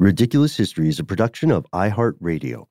Ridiculous History is a production of iHeartRadio.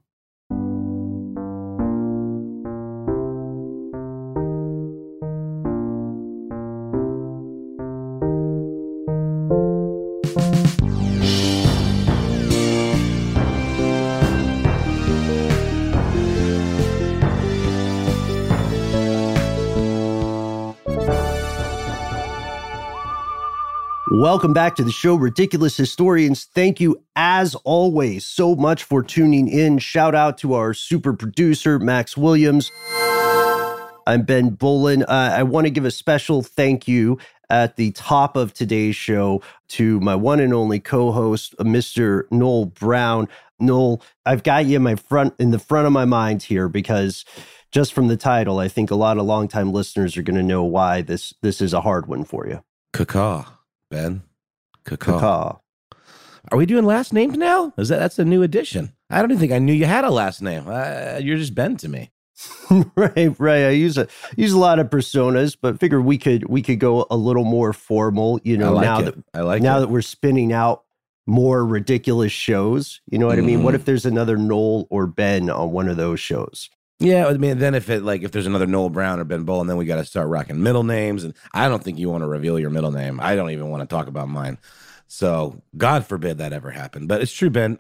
Welcome back to the show, Ridiculous Historians. Thank you, as always, so much for tuning in. Shout out to our super producer, Max Williams. I'm Ben Bolin. I want to give a special thank you at the top of today's show to my one and only co-host, Mr. Noel Brown. Noel, I've got you in the front of my mind here because just from the title, I think a lot of longtime listeners are going to know why this is a hard one for you. Caw. Ben, Caw. Are we doing last names now? That's a new addition? I don't even think I knew you had a last name. You're just Ben to me. Right. I use a lot of personas, but figure we could go a little more formal. You know, now that we're spinning out more ridiculous shows. You know what I mean? What if there's another Noel or Ben on one of those shows? Yeah, I mean, then if there's another Noel Brown or Ben Bolin, then we got to start rocking middle names. And I don't think you want to reveal your middle name. I don't even want to talk about mine. So God forbid that ever happened. But it's true, Ben.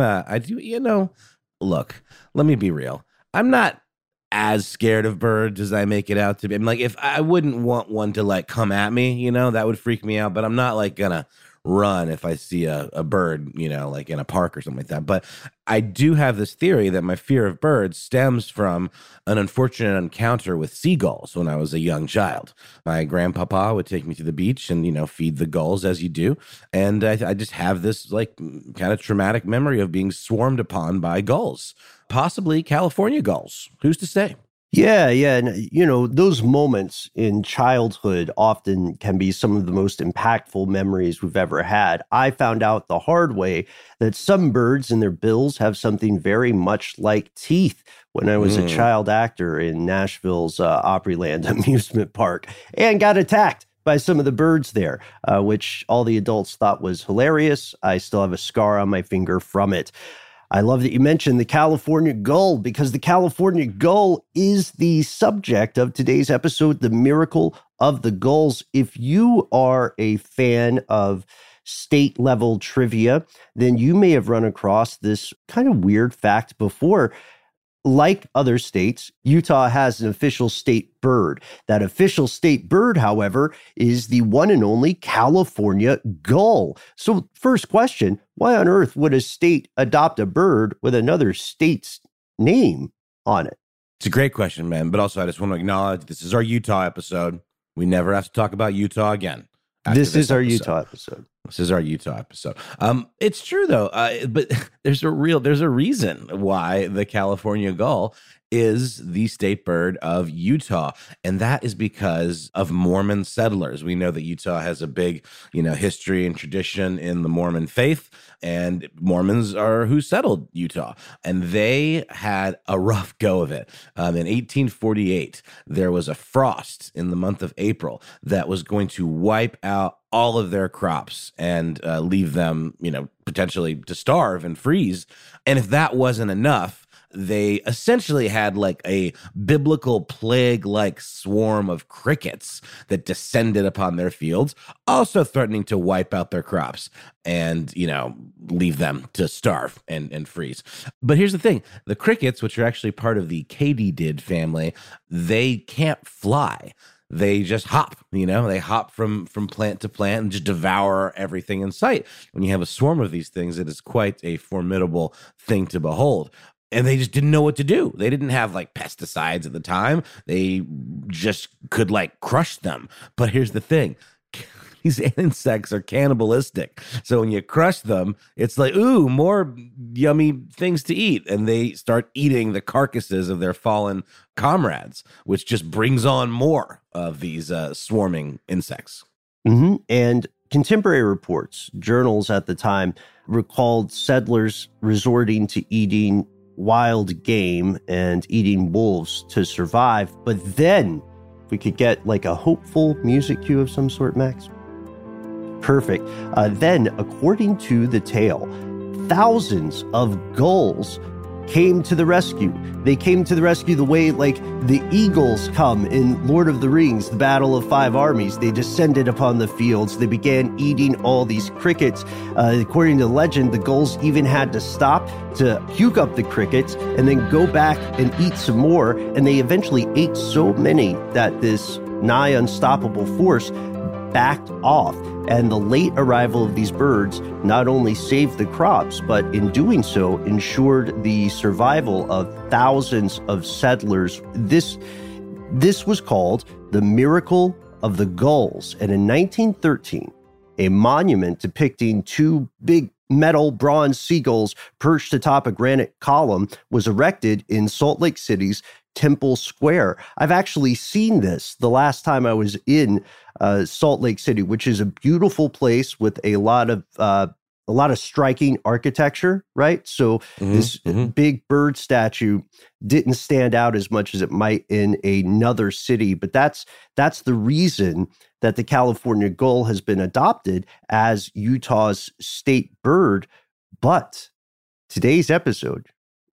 Look, let me be real. I'm not as scared of birds as I make it out to be. I'm like, if I wouldn't want one to come at me, that would freak me out. But I'm not gonna run if I see a bird, in a park or something like that. But I do have this theory that my fear of birds stems from an unfortunate encounter with seagulls when I was a young child. My grandpapa would take me to the beach and, feed the gulls as you do. And I just have this kind of traumatic memory of being swarmed upon by gulls, possibly California gulls. Who's to say? Yeah. And, those moments in childhood often can be some of the most impactful memories we've ever had. I found out the hard way that some birds in their bills have something very much like teeth when I was a child actor in Nashville's Opryland amusement park and got attacked by some of the birds there, which all the adults thought was hilarious. I still have a scar on my finger from it. I love that you mentioned the California gull, because the California gull is the subject of today's episode, The Miracle of the Gulls. If you are a fan of state-level trivia, then you may have run across this kind of weird fact before. Like other states, Utah has an official state bird. That official state bird, however, is the one and only California gull. So first question, why on earth would a state adopt a bird with another state's name on it? It's a great question, man. But also, I just want to acknowledge this is our Utah episode. We never have to talk about Utah again. This is our Utah episode. This is our Utah episode. It's true though, but there's a reason why the California gull is the state bird of Utah, and that is because of Mormon settlers. We know that Utah has a big, history and tradition in the Mormon faith, and Mormons are who settled Utah, and they had a rough go of it. In 1848, there was a frost in the month of April that was going to wipe out all of their crops and leave them, potentially to starve and freeze. And if that wasn't enough, they essentially had a biblical plague-like swarm of crickets that descended upon their fields, also threatening to wipe out their crops and, leave them to starve and freeze. But here's the thing. The crickets, which are actually part of the katydid family, they can't fly. They just hop, they hop from plant to plant and just devour everything in sight. When you have a swarm of these things, it is quite a formidable thing to behold. And they just didn't know what to do. They didn't have pesticides at the time. They just could crush them. But here's the thing. These insects are cannibalistic. So when you crush them, it's ooh, more yummy things to eat. And they start eating the carcasses of their fallen comrades, which just brings on more of these swarming insects. Mm-hmm. And contemporary reports, journals at the time, recalled settlers resorting to eating wild game and eating wolves to survive. But then, if we could get a hopeful music cue of some sort, Max. Perfect. Then, according to the tale, thousands of gulls came to the rescue. They came to the rescue the way like the eagles come in Lord of the Rings, the Battle of Five Armies. They descended upon the fields. They began eating all these crickets. According to legend, the gulls even had to stop to puke up the crickets and then go back and eat some more. And they eventually ate so many that this nigh unstoppable force backed off. And the late arrival of these birds not only saved the crops, but in doing so ensured the survival of thousands of settlers. This was called the Miracle of the Gulls. And in 1913, a monument depicting two big metal bronze seagulls perched atop a granite column was erected in Salt Lake City's Temple Square. I've actually seen this the last time I was in Salt Lake City, which is a beautiful place with a lot of striking architecture, right? So this big bird statue didn't stand out as much as it might in another city, but that's the reason that the California gull has been adopted as Utah's state bird. But today's episode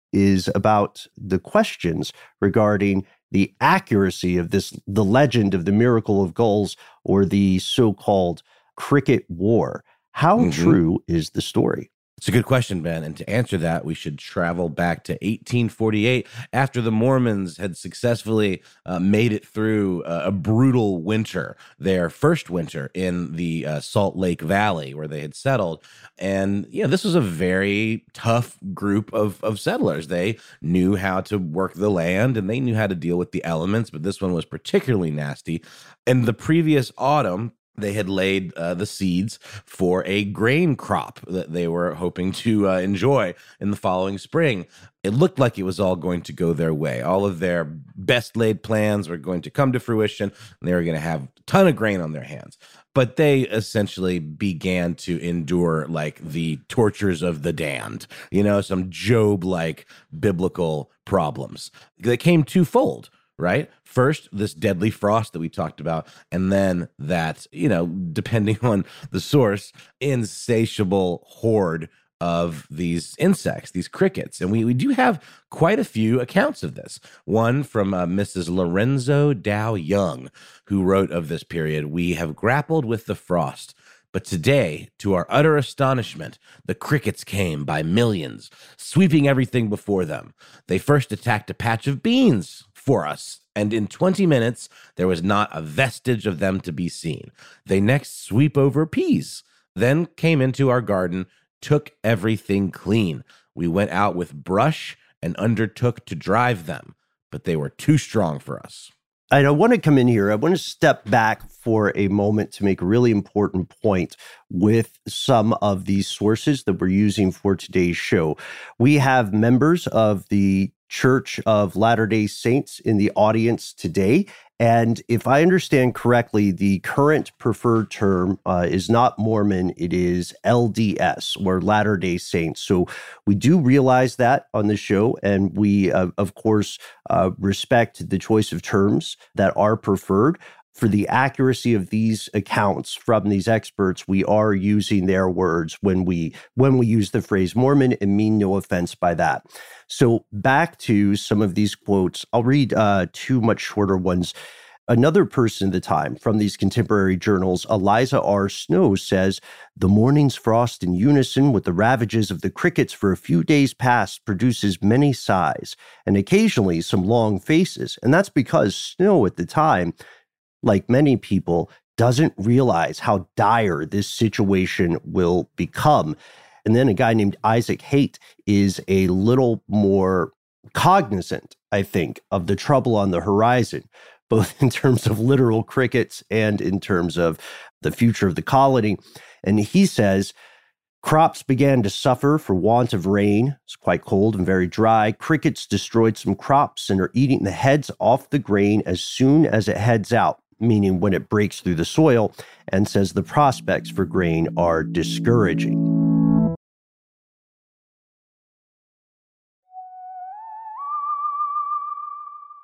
is about the questions regarding the accuracy of the legend of the Miracle of Gulls, or the so-called Cricket War. How true is the story? It's a good question, Ben. And to answer that, we should travel back to 1848, after the Mormons had successfully made it through a brutal winter, their first winter in the Salt Lake Valley where they had settled. And, this was a very tough group of settlers. They knew how to work the land and they knew how to deal with the elements, but this one was particularly nasty. And the previous autumn, they had laid the seeds for a grain crop that they were hoping to enjoy in the following spring. It looked like it was all going to go their way. All of their best laid plans were going to come to fruition, and they were going to have a ton of grain on their hands. But they essentially began to endure like the tortures of the damned, some Job-like biblical problems. They came twofold. Right? First, this deadly frost that we talked about, and then that, depending on the source, insatiable horde of these insects, these crickets. And we do have quite a few accounts of this. One from Mrs. Lorenzo Dow Young, who wrote of this period: "We have grappled with the frost. But today, to our utter astonishment, the crickets came by millions, sweeping everything before them. They first attacked a patch of beans for us, and in 20 minutes, there was not a vestige of them to be seen. They next sweep over peas, then came into our garden, took everything clean. We went out with brush and undertook to drive them, but they were too strong for us." And I want to come in here. I want to step back for a moment to make a really important point with some of these sources that we're using for today's show. We have members of the Church of Latter-day Saints in the audience today. And if I understand correctly, the current preferred term is not Mormon, it is LDS, or Latter-day Saints. So we do realize that on the show, and we, of course, respect the choice of terms that are preferred. For the accuracy of these accounts from these experts, we are using their words when we use the phrase Mormon, and mean no offense by that. So back to some of these quotes. I'll read two much shorter ones. Another person at the time from these contemporary journals, Eliza R. Snow, says, "The morning's frost in unison with the ravages of the crickets for a few days past produces many sighs and occasionally some long faces." And that's because Snow at the time, like many people, doesn't realize how dire this situation will become. And then a guy named Isaac Haight is a little more cognizant, I think, of the trouble on the horizon, both in terms of literal crickets and in terms of the future of the colony. And he says, "Crops began to suffer for want of rain. It's quite cold and very dry. Crickets destroyed some crops and are eating the heads off the grain as soon as it heads out," meaning when it breaks through the soil, and says the prospects for grain are discouraging.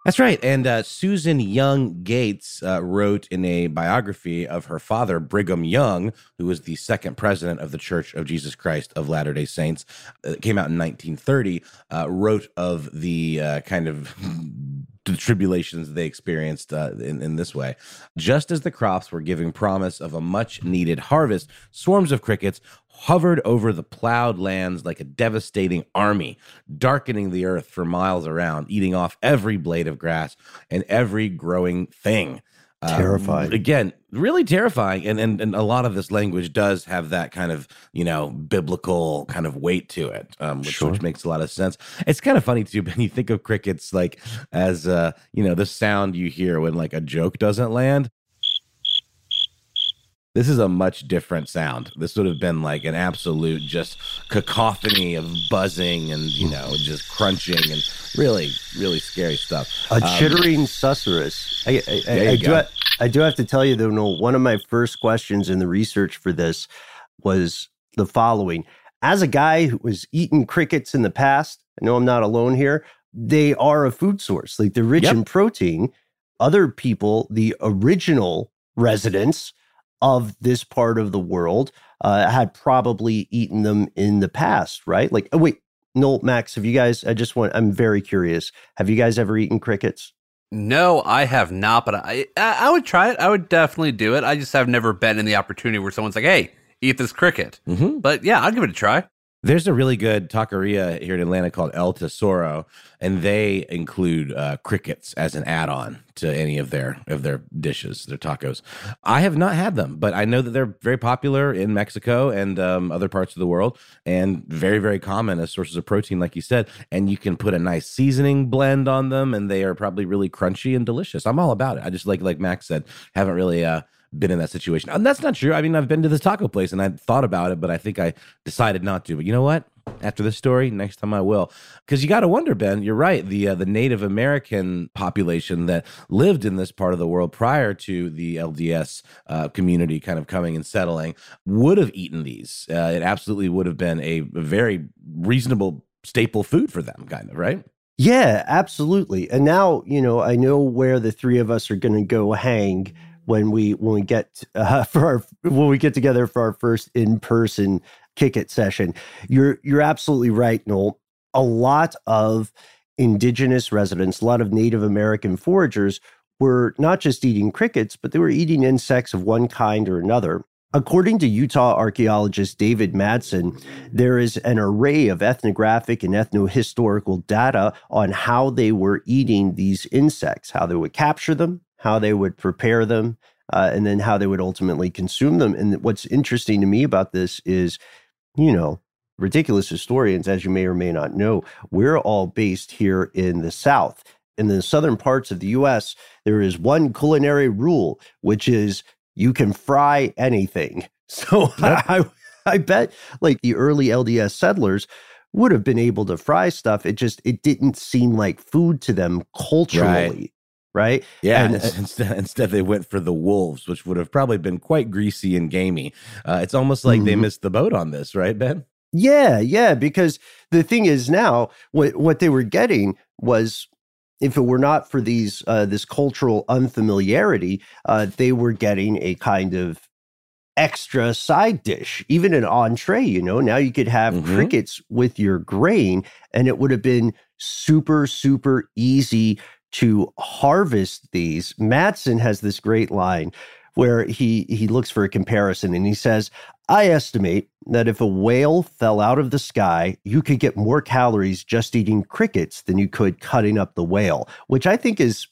That's right. And Susan Young Gates wrote in a biography of her father, Brigham Young, who was the second president of the Church of Jesus Christ of Latter-day Saints, came out in 1930, wrote of the kind of the tribulations they experienced in this way. Just as the crops were giving promise of a much-needed harvest, swarms of crickets hovered over the plowed lands like a devastating army, darkening the earth for miles around, eating off every blade of grass and every growing thing. Terrifying. Again, really terrifying. And a lot of this language does have that kind of, biblical kind of weight to it, which makes a lot of sense. It's kind of funny, too, when you think of crickets like as, the sound you hear when like a joke doesn't land. This is a much different sound. This would have been like an absolute just cacophony of buzzing and, just crunching and really, really scary stuff. A chittering susurrus. I do have to tell you, though, Noel, one of my first questions in the research for this was the following. As a guy who was eating crickets in the past, I know I'm not alone here, they are a food source. Like, they're rich in protein. Other people, the original residents of this part of the world, had probably eaten them in the past, right? Like, oh, wait, Noel, Max, have you guys, I'm very curious. Have you guys ever eaten crickets? No, I have not, but I would try it. I would definitely do it. I just have never been in the opportunity where someone's like, hey, eat this cricket. Mm-hmm. But yeah, I'll give it a try. There's a really good taqueria here in Atlanta called El Tesoro, and they include crickets as an add-on to any of their dishes, their tacos. I have not had them, but I know that they're very popular in Mexico and other parts of the world, and very, very common as sources of protein, like you said. And you can put a nice seasoning blend on them, and they are probably really crunchy and delicious. I'm all about it. I just like Max said, haven't really been in that situation. And that's not true. I mean, I've been to this taco place and I thought about it, but I think I decided not to. But you know what? After this story, next time I will. Because you got to wonder, Ben, you're right. The Native American population that lived in this part of the world prior to the LDS community kind of coming and settling would have eaten these. It absolutely would have been a very reasonable staple food for them, kind of, right? Yeah, absolutely. And now, I know where the three of us are going to go hang when we get together for our first in-person Kick It session. You're absolutely right, Noel. A lot of indigenous residents, a lot of Native American foragers were not just eating crickets, but they were eating insects of one kind or another. According to Utah archaeologist David Madsen, there is an array of ethnographic and ethnohistorical data on how they were eating these insects, how they would capture them, how they would prepare them, and then how they would ultimately consume them. And what's interesting to me about this is, ridiculous historians, as you may or may not know, we're all based here in the South. In the southern parts of the U.S., there is one culinary rule, which is you can fry anything. So I bet like the early LDS settlers would have been able to fry stuff. It didn't seem like food to them culturally. Right? Yeah. And instead they went for the wolves, which would have probably been quite greasy and gamey. It's almost like they missed the boat on this, right, Ben? Yeah. Because the thing is now, what they were getting was, if it were not for this cultural unfamiliarity, they were getting a kind of extra side dish, even an entree. Now you could have crickets with your grain, and it would have been super, super easy to harvest these. Madsen has this great line where he looks for a comparison, and he says, I estimate that if a whale fell out of the sky, you could get more calories just eating crickets than you could cutting up the whale, which I think is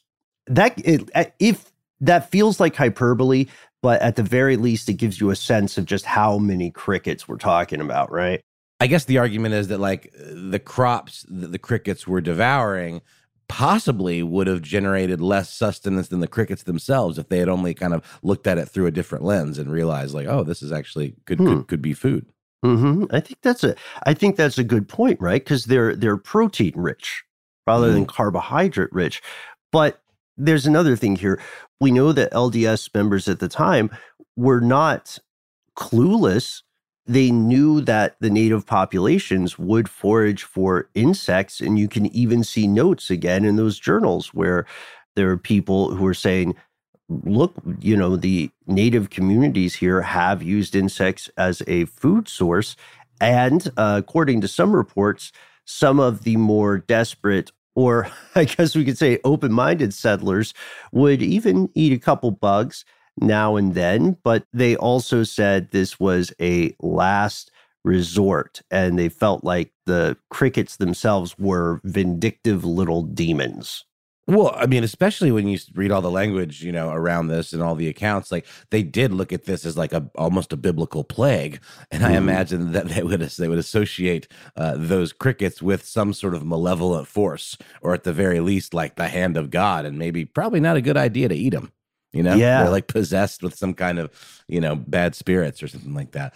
if that feels like hyperbole, but at the very least, it gives you a sense of just how many crickets we're talking about, right? I guess the argument is that like the crops that the crickets were devouring possibly would have generated less sustenance than the crickets themselves if they had only kind of looked at it through a different lens and realized like, oh, this is actually could be food. Mm-hmm. I think that's a good point, right? Because they're protein rich rather than carbohydrate rich. But there's another thing here. We know that LDS members at the time were not clueless they knew that the native populations would forage for insects. And you can even see notes again in those journals where there are people who are saying, look, the native communities here have used insects as a food source. And according to some reports, some of the more desperate, or I guess we could say open-minded settlers, would even eat a couple bugs now and then. But they also said this was a last resort, and they felt like the crickets themselves were vindictive little demons. Well, I mean, especially when you read all the language, around this and all the accounts, like they did look at this as like almost a biblical plague, and I imagine that they would associate those crickets with some sort of malevolent force, or at the very least, like the hand of God, and probably not a good idea to eat them. Yeah. They're like possessed with some kind of bad spirits or something like that.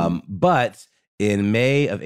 But in May of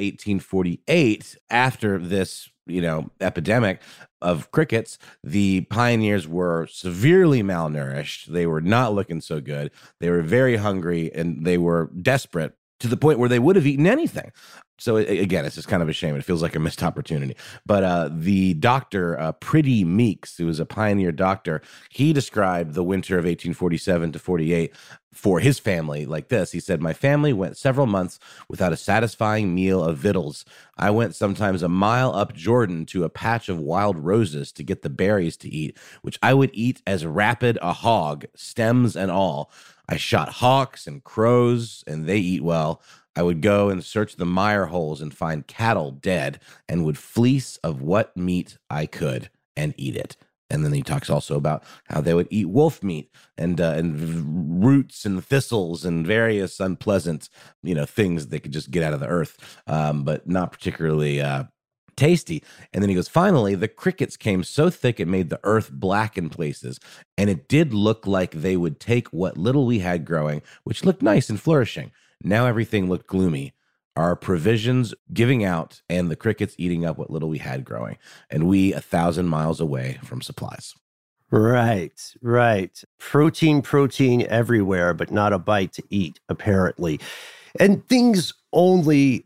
1848, after this epidemic of crickets, the pioneers were severely malnourished. They were not looking so good. They were very hungry, and they were desperate to the point where they would have eaten anything. So again, it's just kind of a shame. It feels like a missed opportunity. But the doctor, Pretty Meeks, who was a pioneer doctor, he described the winter of 1847 to 48 for his family like this. He said, "My family went several months without a satisfying meal of victuals. I went sometimes a mile up Jordan to a patch of wild roses to get the berries to eat, which I would eat as rapid a hog, stems and all. I shot hawks and crows, and they eat well. I would go and search the mire holes and find cattle dead, and would fleece of what meat I could and eat it." And then he talks also about how they would eat wolf meat and roots and thistles and various unpleasant, things they could just get out of the earth, but not particularly tasty. And then he goes, "Finally, the crickets came so thick it made the earth black in places, and it did look like they would take what little we had growing, which looked nice and flourishing. Now everything looked gloomy, our provisions giving out, and the crickets eating up what little we had growing, and we 1,000 miles away from supplies." Right. Protein everywhere, but not a bite to eat, apparently. And things only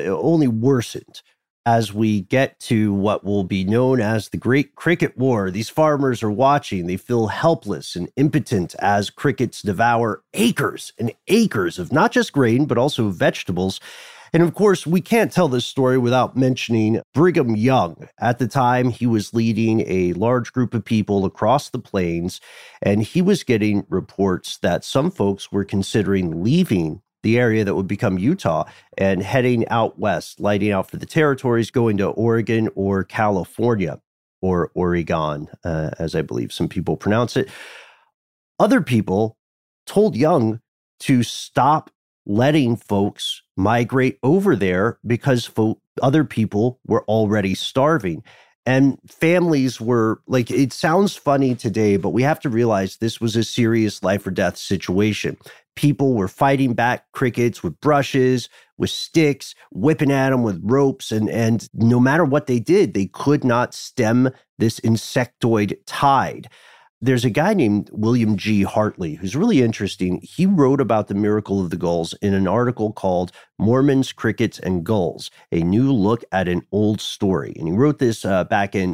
worsened as we get to what will be known as the Great Cricket War. These farmers are watching. They feel helpless and impotent as crickets devour acres and acres of not just grain, but also vegetables. And of course, we can't tell this story without mentioning Brigham Young. At the time, he was leading a large group of people across the plains, and he was getting reports that some folks were considering leaving the area that would become Utah and heading out west, lighting out for the territories, going to Oregon or California, or Oregon, as I believe some people pronounce it. Other people told Young to stop letting folks migrate over there because other people were already starving. And families were like, it sounds funny today, but we have to realize this was a serious life or death situation. People were fighting back crickets with brushes, with sticks, whipping at them with ropes. And no matter what they did, they could not stem this insectoid tide. There's a guy named William G. Hartley who's really interesting. He wrote about the miracle of the gulls in an article called Mormons, Crickets, and Gulls, a new look at an old story. And he wrote this back in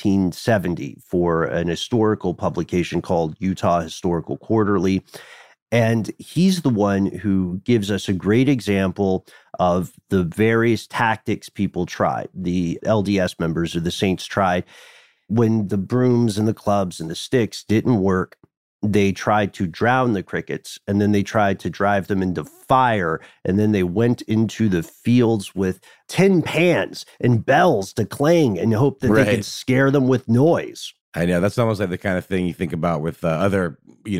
1970 for an historical publication called Utah Historical Quarterly. And he's the one who gives us a great example of the various tactics people tried, the LDS members or the Saints tried. When the brooms and the clubs and the sticks didn't work, they tried to drown the crickets, and then they tried to drive them into fire, and then they went into the fields with tin pans and bells to clang and hope that they could scare them with noise. I know that's almost like the kind of thing you think about with other,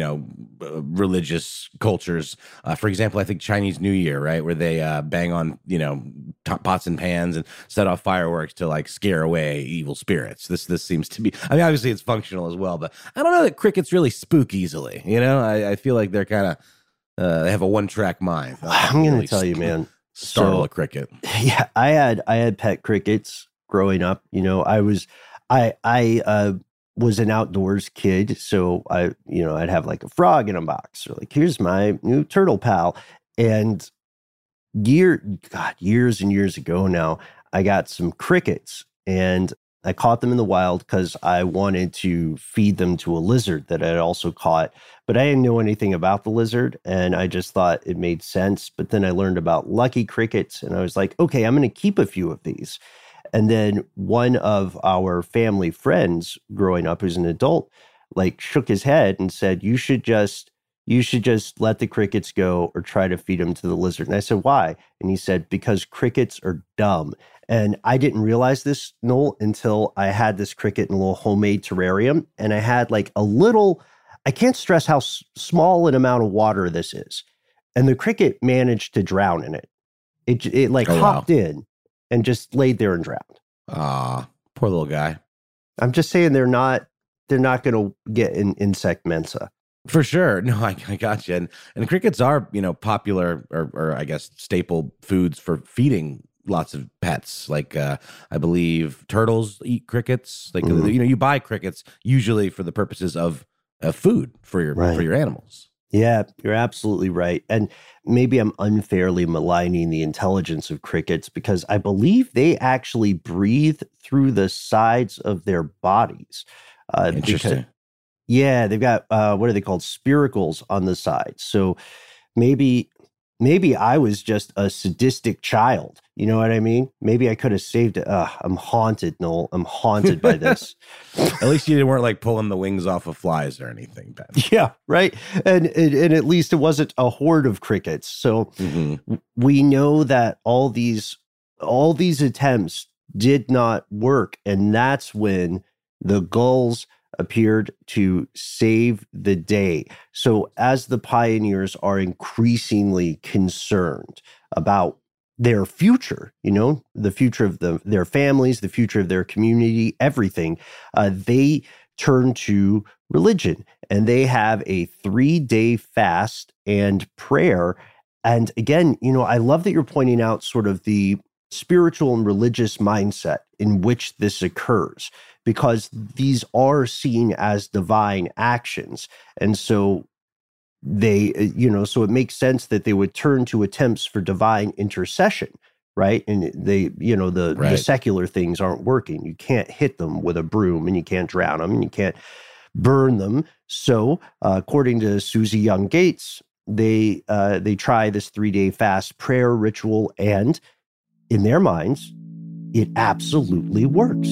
religious cultures. For example, I think Chinese New Year, right, where they bang on, pots and pans and set off fireworks to like scare away evil spirits. This seems to be. I mean, obviously it's functional as well, but I don't know that crickets really spook easily. I feel like they're kind of they have a one-track mind. I'm going to tell you, man. Startle a cricket. Yeah, I had pet crickets growing up. I was an outdoors kid, so I'd have like a frog in a box, or like, here's my new turtle pal. And years and years ago now, I got some crickets and I caught them in the wild because I wanted to feed them to a lizard that I had also caught. But I didn't know anything about the lizard and I just thought it made sense. But then I learned about lucky crickets and I was like, okay, I'm going to keep a few of these. And then one of our family friends growing up, who's an adult, like shook his head and said, you should just let the crickets go or try to feed them to the lizard. And I said, why? And he said, because crickets are dumb. And I didn't realize this, Noel, until I had this cricket in a little homemade terrarium. And I had like a little, I can't stress how small an amount of water this is. And the cricket managed to drown in it. It like hopped in and just laid there and drowned. Ah, poor little guy. I'm just saying they're not going to get an insect mensa. For sure. No, I got you. And crickets are, popular or I guess staple foods for feeding lots of pets. Like I believe turtles eat crickets. Like you buy crickets usually for the purposes of food for your animals. Yeah, you're absolutely right. And maybe I'm unfairly maligning the intelligence of crickets because I believe they actually breathe through the sides of their bodies. Interesting. They've got what are they called? Spiracles on the sides. So maybe I was just a sadistic child. You know what I mean? Maybe I could have saved it. I'm haunted, Noel. I'm haunted by this. At least you weren't like pulling the wings off of flies or anything, Ben. Yeah, right. And at least it wasn't a horde of crickets. So we know that all these attempts did not work. And that's when the gulls appeared to save the day. So as the pioneers are increasingly concerned about their future, the future of their families, the future of their community, everything, they turn to religion and they have a 3-day fast and prayer. And again, I love that you're pointing out sort of the spiritual and religious mindset in which this occurs, because these are seen as divine actions. And so so it makes sense that they would turn to attempts for divine intercession, right? And the secular things aren't working. You can't hit them with a broom and you can't drown them and you can't burn them. So according to Susie Young Gates, they try this 3-day fast prayer ritual, and in their minds, it absolutely works.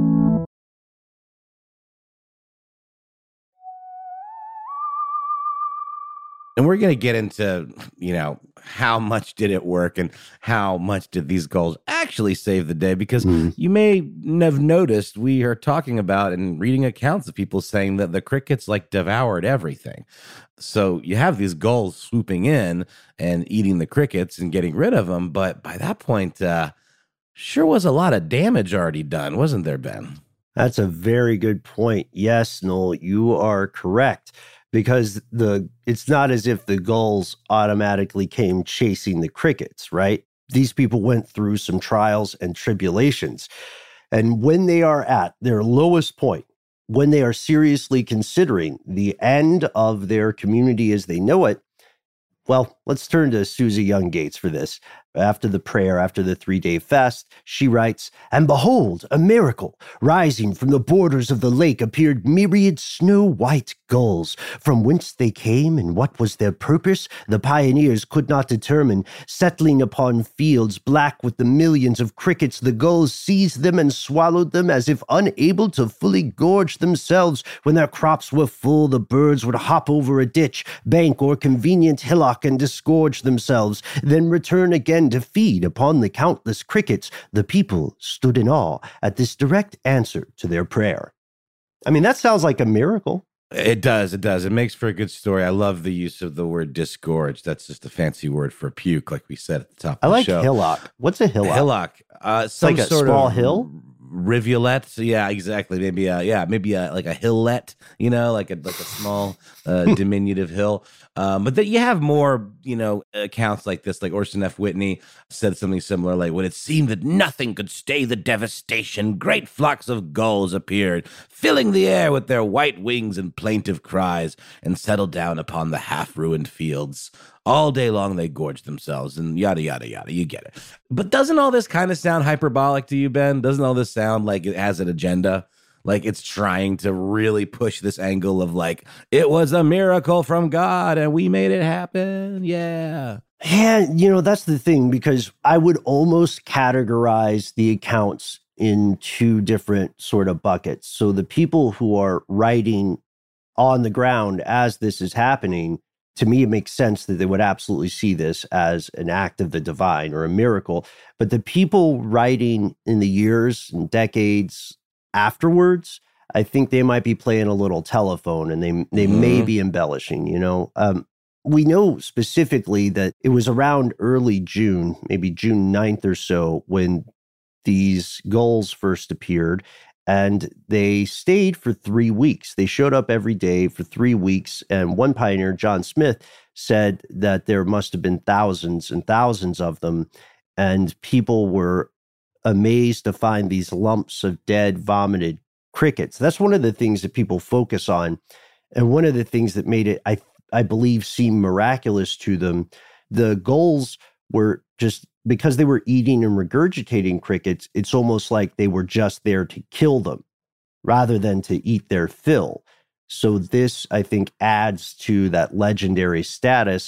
And we're going to get into, how much did it work and how much did these gulls actually save the day? Because you may have noticed we are talking about and reading accounts of people saying that the crickets devoured everything. So you have these gulls swooping in and eating the crickets and getting rid of them. But by that point, sure was a lot of damage already done, wasn't there, Ben? That's a very good point. Yes, Noel, you are correct. Because it's not as if the gulls automatically came chasing the crickets, right? These people went through some trials and tribulations. And when they are at their lowest point, when they are seriously considering the end of their community as they know it, well, let's turn to Susie Young Gates for this. After the prayer, after the 3-day fast, she writes, "And behold, a miracle! Rising from the borders of the lake appeared myriad snow-white gulls. From whence they came and what was their purpose, the pioneers could not determine. Settling upon fields black with the millions of crickets, the gulls seized them and swallowed them as if unable to fully gorge themselves. When their crops were full, the birds would hop over a ditch, bank, or convenient hillock and disgorge themselves, then return again to feed upon the countless crickets. The people stood in awe at this direct answer to their prayer." I mean, that sounds like a miracle. It does. It makes for a good story. I love the use of the word disgorge. That's just a fancy word for puke, like we said at the top of the show. I like hillock. What's a hillock? Hillock. Some like a sort small of hill? rivulet. Yeah, exactly. Maybe like a hillet, like a small diminutive hill. But that you have more, accounts like this, like Orson F. Whitney said something similar, like when it seemed that nothing could stay the devastation, great flocks of gulls appeared, filling the air with their white wings and plaintive cries, and settled down upon the half-ruined fields. All day long they gorged themselves, and yada, yada, yada. You get it. But doesn't all this kind of sound hyperbolic to you, Ben? Doesn't all this sound like it has an agenda? Like it's trying to really push this angle of like, it was a miracle from God and we made it happen. Yeah. Yeah, that's the thing, because I would almost categorize the accounts in two different sort of buckets. So the people who are writing on the ground as this is happening, to me, it makes sense that they would absolutely see this as an act of the divine or a miracle. But the people writing in the years and decades afterwards, I think they might be playing a little telephone, and they may be embellishing, We know specifically that it was around early June, maybe June 9th or so, when these gulls first appeared, and they stayed for 3 weeks. They showed up every day for 3 weeks, and one pioneer, John Smith, said that there must have been thousands and thousands of them, and people were amazed to find these lumps of dead, vomited crickets. That's one of the things that people focus on, and one of the things that made it, I believe, seem miraculous to them. The gulls were just, because they were eating and regurgitating crickets, it's almost like they were just there to kill them rather than to eat their fill. So this, I think, adds to that legendary status.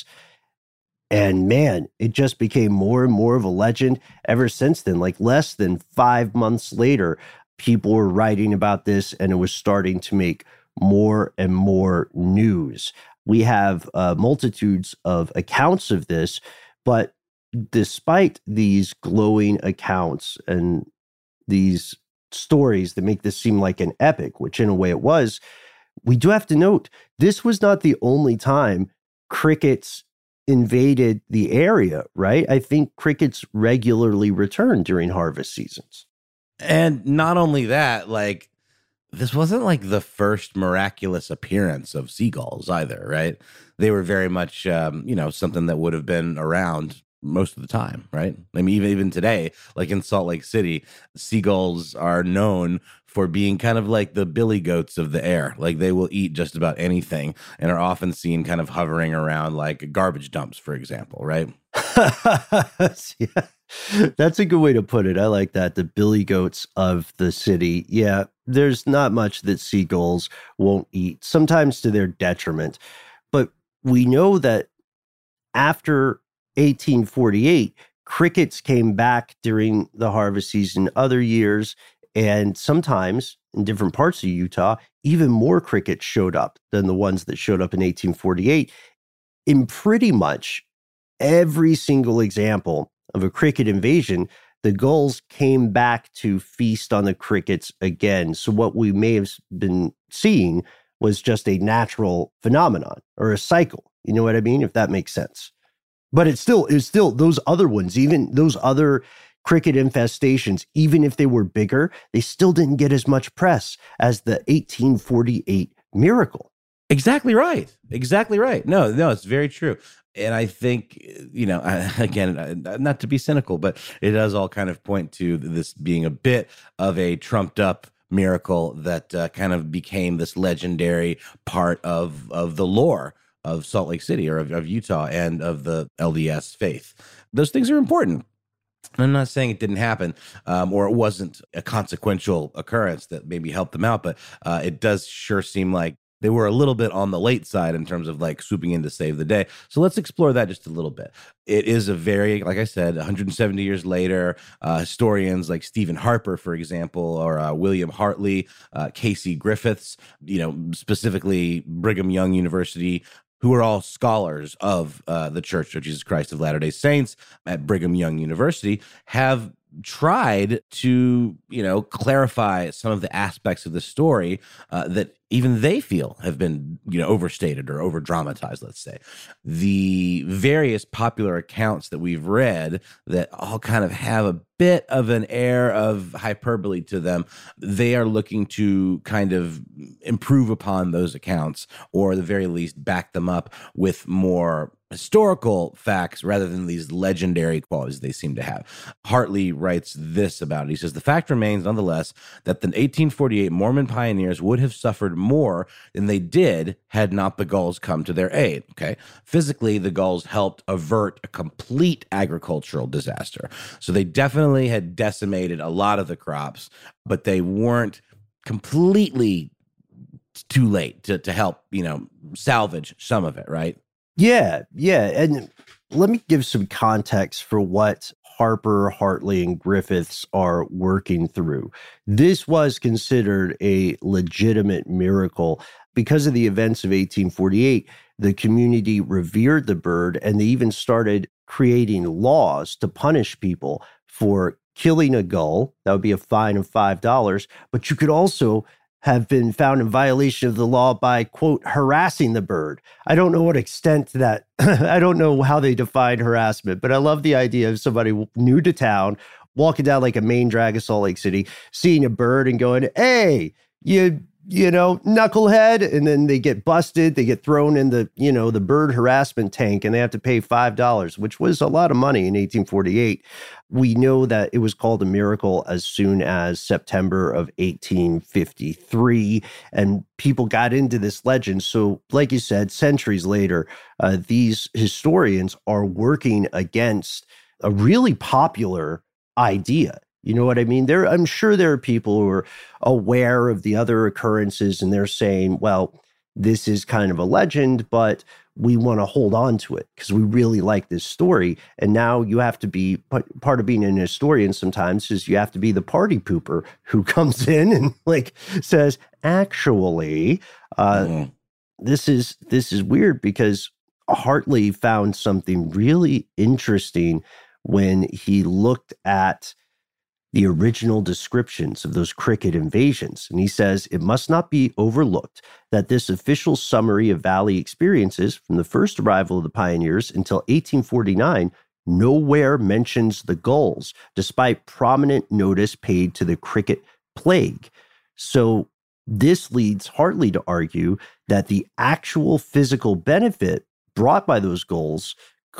And man, it just became more and more of a legend ever since then. Like less than 5 months later, people were writing about this, and it was starting to make more and more news. We have multitudes of accounts of this, but despite these glowing accounts and these stories that make this seem like an epic, which in a way it was, we do have to note this was not the only time crickets invaded the area, right? I think crickets regularly return during harvest seasons. And not only that, like, this wasn't like the first miraculous appearance of seagulls either, right? They were very much, something that would have been around most of the time, right? I mean, even today, like in Salt Lake City, seagulls are known for being kind of like the billy goats of the air. Like they will eat just about anything and are often seen kind of hovering around like garbage dumps, for example, right? Yeah, that's a good way to put it. I like that. The billy goats of the city. Yeah, there's not much that seagulls won't eat, sometimes to their detriment. But we know that after 1848, crickets came back during the harvest season other years, and sometimes in different parts of Utah, even more crickets showed up than the ones that showed up in 1848. In pretty much every single example of a cricket invasion, the gulls came back to feast on the crickets again. So what we may have been seeing was just a natural phenomenon or a cycle. You know what I mean? If that makes sense. But it's still those other ones, even those other cricket infestations, even if they were bigger, they still didn't get as much press as the 1848 miracle. Exactly right. Exactly right. No, it's very true. And I think, again, not to be cynical, but it does all kind of point to this being a bit of a trumped up miracle that kind of became this legendary part of the lore of Salt Lake City or of Utah and of the LDS faith. Those things are important. I'm not saying it didn't happen or it wasn't a consequential occurrence that maybe helped them out, but it does sure seem like they were a little bit on the late side in terms of like swooping in to save the day. So let's explore that just a little bit. It is a very, like I said, 170 years later, historians like Stephen Harper, for example, or William Hartley, Casey Griffiths, specifically Brigham Young University, who are all scholars of the Church of Jesus Christ of Latter-day Saints at Brigham Young University, have tried to, clarify some of the aspects of the story that even they feel have been, overstated or over dramatized, let's say. The various popular accounts that we've read that all kind of have a bit of an air of hyperbole to them, they are looking to kind of improve upon those accounts, or at the very least back them up with more historical facts rather than these legendary qualities they seem to have. Hartley writes this about it. He says, the fact remains nonetheless that the 1848 Mormon pioneers would have suffered more than they did had not the Gulls come to their aid. Okay. Physically, the Gulls helped avert a complete agricultural disaster. So they definitely had decimated a lot of the crops, but they weren't completely too late to help, salvage some of it, right? Yeah. And let me give some context for what Harper, Hartley, and Griffiths are working through. This was considered a legitimate miracle. Because of the events of 1848, the community revered the bird, and they even started creating laws to punish people for killing a gull. That would be a fine of $5. But you could also have been found in violation of the law by, quote, harassing the bird. I don't know what extent that, I don't know how they define harassment, but I love the idea of somebody new to town, walking down like a main drag of Salt Lake City, seeing a bird and going, hey, you know, knucklehead, and then they get busted, they get thrown in the, the bird harassment tank, and they have to pay $5, which was a lot of money in 1848. We know that it was called a miracle as soon as September of 1853, and people got into this legend. So, like you said, centuries later, these historians are working against a really popular idea. You know what I mean? I'm sure there are people who are aware of the other occurrences, and they're saying, well, this is kind of a legend, but we want to hold on to it because we really like this story. And now you have to be part of being an historian sometimes is you have to be the party pooper who comes in and says, actually, this is weird, because Hartley found something really interesting when he looked at the original descriptions of those cricket invasions. And he says, it must not be overlooked that this official summary of Valley experiences from the first arrival of the pioneers until 1849 nowhere mentions the gulls, despite prominent notice paid to the cricket plague. So this leads Hartley to argue that the actual physical benefit brought by those gulls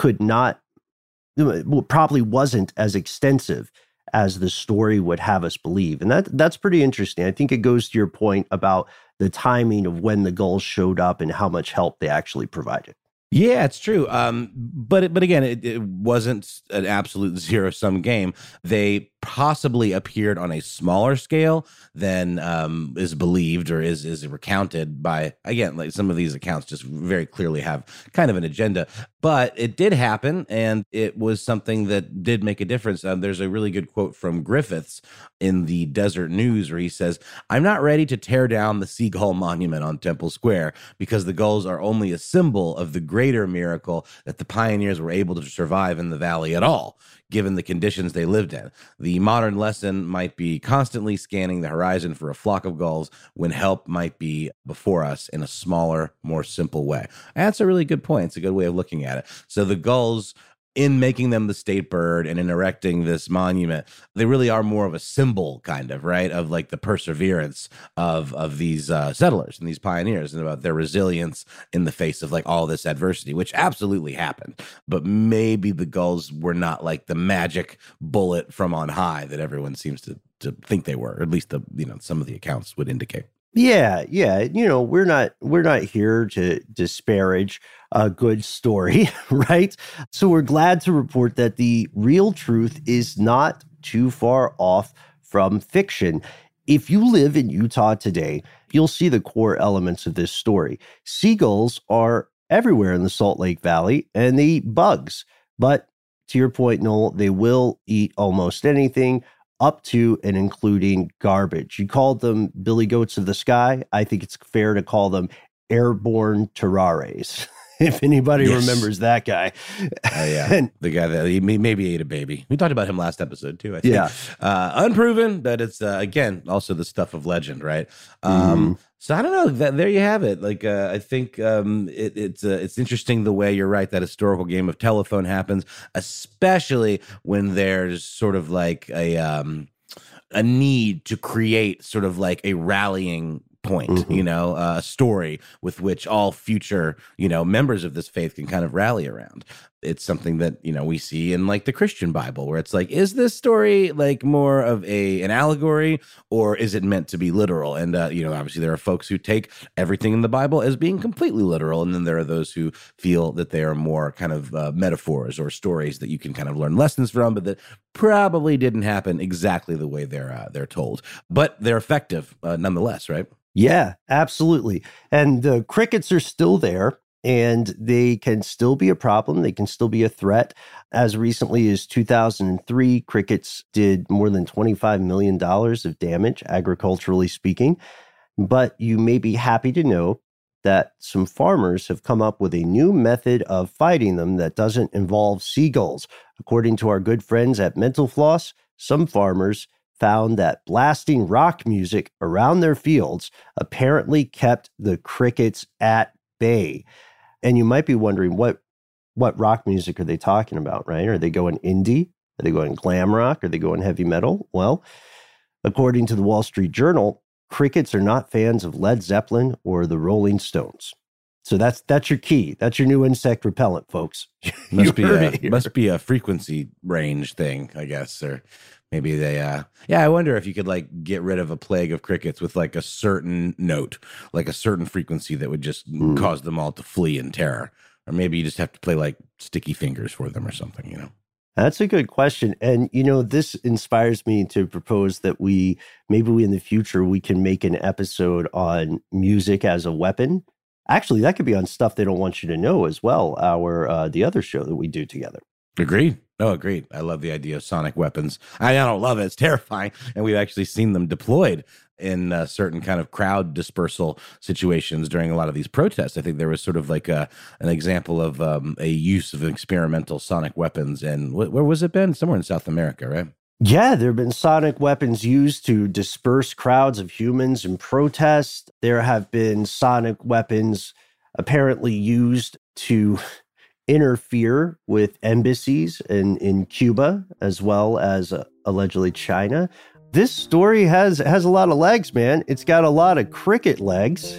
probably wasn't as extensive as the story would have us believe. And that's pretty interesting. I think it goes to your point about the timing of when the gulls showed up and how much help they actually provided. Yeah, it's true. But again, it wasn't an absolute zero-sum game. They possibly appeared on a smaller scale than is believed or is recounted by, again, like some of these accounts just very clearly have kind of an agenda. But it did happen, and it was something that did make a difference. There's a really good quote from Griffiths in the Desert News where he says, I'm not ready to tear down the Seagull Monument on Temple Square because the gulls are only a symbol of the greater miracle that the pioneers were able to survive in the valley at all, given the conditions they lived in. The modern lesson might be constantly scanning the horizon for a flock of gulls when help might be before us in a smaller, more simple way. That's a really good point. It's a good way of looking at it. So the gulls, in making them the state bird and in erecting this monument, they really are more of a symbol, kind of, right, of like the perseverance of these settlers and these pioneers, and about their resilience in the face of like all this adversity, which absolutely happened. But maybe the gulls were not like the magic bullet from on high that everyone seems to think they were, or at least some of the accounts would indicate. Yeah. We're not here to disparage a good story, right? So we're glad to report that the real truth is not too far off from fiction. If you live in Utah today, you'll see the core elements of this story. Seagulls are everywhere in the Salt Lake Valley, and they eat bugs. But to your point, Noel, they will eat almost anything, up to and including garbage. You called them billy goats of the sky. I think it's fair to call them airborne terrares. if anybody Yes. remembers that guy. Yeah, And- the guy that he maybe ate a baby. We talked about him last episode too. I think. Yeah. Unproven, but it's again also the stuff of legend, right? Mhm. So I don't know. There you have it. Like I think it's interesting the way you're right, that historical game of telephone happens, especially when there's sort of like a need to create sort of like a rallying point, Mhm. a story with which all future, members of this faith can kind of rally around. It's something that, we see in like the Christian Bible, where it's like, is this story like more of an allegory, or is it meant to be literal? And, obviously there are folks who take everything in the Bible as being completely literal. And then there are those who feel that they are more kind of metaphors or stories that you can kind of learn lessons from, but that probably didn't happen exactly the way they're told, but they're effective nonetheless, right? Yeah, absolutely. And the crickets are still there, and they can still be a problem. They can still be a threat. As recently as 2003, crickets did more than $25 million of damage, agriculturally speaking. But you may be happy to know that some farmers have come up with a new method of fighting them that doesn't involve seagulls. According to our good friends at Mental Floss, some farmers found that blasting rock music around their fields apparently kept the crickets at bay. And you might be wondering, what rock music are they talking about, right? Are they going indie? Are they going glam rock? Are they going heavy metal? Well, according to the Wall Street Journal, crickets are not fans of Led Zeppelin or the Rolling Stones. So that's your key. That's your new insect repellent, folks. Must be a frequency range thing, I guess, or maybe they. I wonder if you could like get rid of a plague of crickets with like a certain note, like a certain frequency that would just cause them all to flee in terror, or maybe you just have to play like Sticky Fingers for them or something. That's a good question. And, this inspires me to propose that maybe in the future, we can make an episode on music as a weapon. Actually, that could be on Stuff They Don't Want You to Know as well, the other show that we do together. Agreed. Oh, agreed. I love the idea of sonic weapons. I don't love it. It's terrifying. And we've actually seen them deployed in certain kind of crowd dispersal situations during a lot of these protests. I think there was sort of like an example of a use of experimental sonic weapons. And where was it, Ben? Somewhere in South America, right? Yeah, there have been sonic weapons used to disperse crowds of humans in protest. There have been sonic weapons apparently used to interfere with embassies in Cuba, as well as allegedly China. This story has a lot of legs, man. It's got a lot of cricket legs.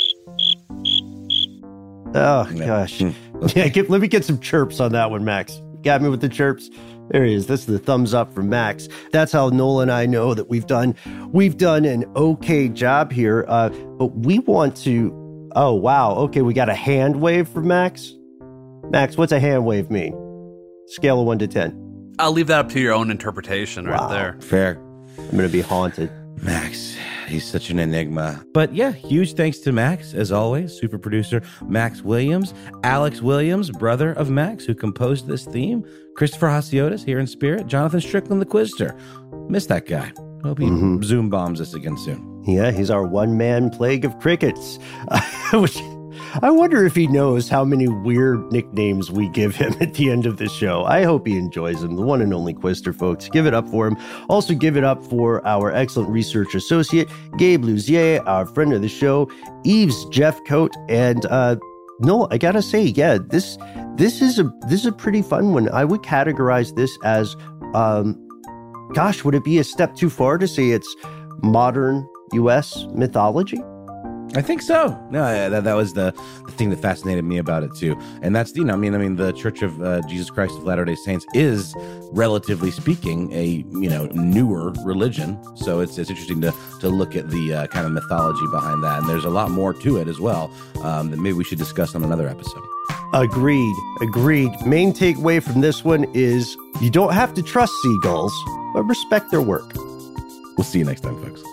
Oh, gosh. Yeah, let me get some chirps on that one, Max. Got me with the chirps. There he is. This is the thumbs up from Max. That's how Noel and I know that we've done an okay job here. But we want to. Oh, wow. Okay, we got a hand wave from Max. Max, what's a hand wave mean? Scale of 1 to 10. I'll leave that up to your own interpretation right Wow. there. Fair. I'm going to be haunted. Max, he's such an enigma. But yeah, huge thanks to Max, as always, super producer Max Williams, Alex Williams, brother of Max, who composed this theme, Christopher Hasiotis here in spirit, Jonathan Strickland, the Quizster. Miss that guy. Hope he Zoom bombs us again soon. Yeah, he's our one-man plague of crickets. Which I wonder if he knows how many weird nicknames we give him at the end of the show. I hope he enjoys them. The one and only Quister, folks. Give it up for him. Also, give it up for our excellent research associate, Gabe Luzier, our friend of the show, Yves Jeffcoat, and no, I gotta say, yeah, this is a pretty fun one. I would categorize this as, gosh, would it be a step too far to say it's modern U.S. mythology? I think so. No, that was the thing that fascinated me about it too, and that's I mean, the Church of Jesus Christ of Latter-day Saints is, relatively speaking, a newer religion. So it's interesting to look at the kind of mythology behind that, and there's a lot more to it as well that maybe we should discuss on another episode. Agreed. Main takeaway from this one is you don't have to trust seagulls, but respect their work. We'll see you next time, folks.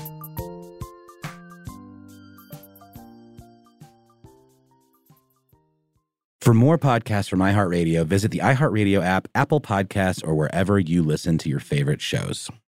For more podcasts from iHeartRadio, visit the iHeartRadio app, Apple Podcasts, or wherever you listen to your favorite shows.